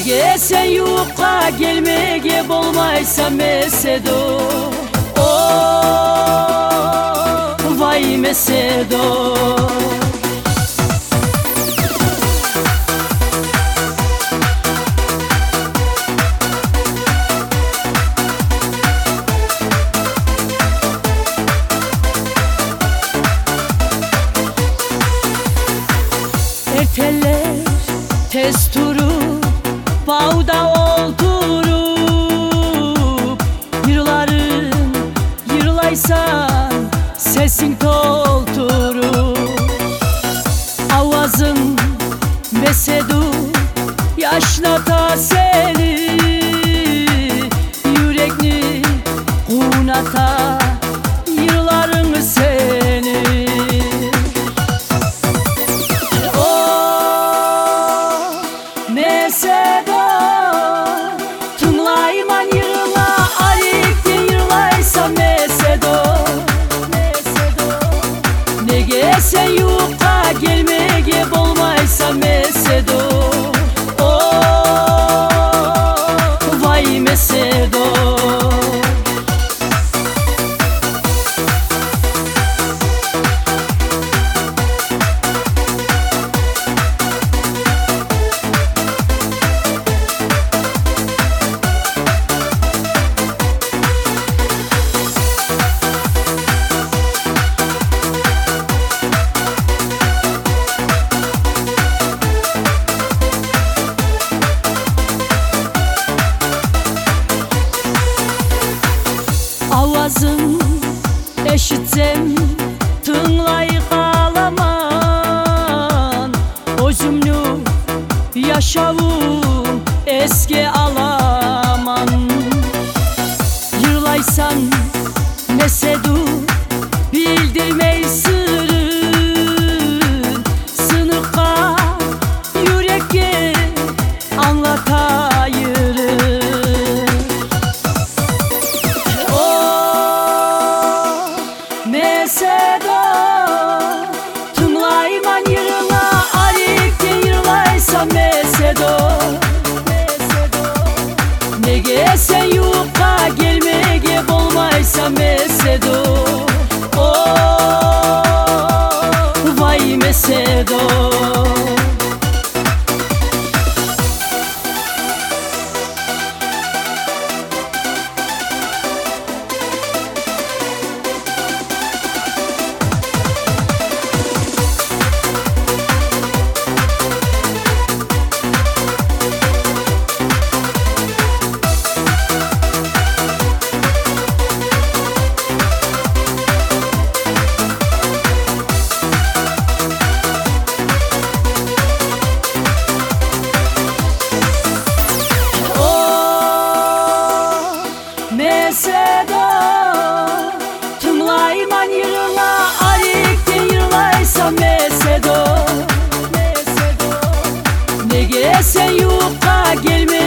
Nege sen yuqa gelmege bolmaysa mesedo. Vay mesedo. Erteler tez turup bağda oturup yırların yırlaysan sesin tolturup avazın mesedu yaşlata seni yürekni kunata yırların seni. Mesedo tınlayman yırla arikte yırlaysa mesedo. Nege sen yuqa gelmege bolmaysa mesedo. Vay mesedo. Avazın eşitsem tınlay kalaman. Özümnü yaşavum eski alaman. Yırlaysan mesedu bildirmey sırrın. Sınıka yürekke anlatayırın. Mesedo tınlayman yırla arikte yırlaysa mesedo. Nege sen yuqa gelmege bolmaysa mesedo. Vay mesedo. Mesedo tınlayman yırla arikte yırlaysa mesedo. Nege sen yuqa gelme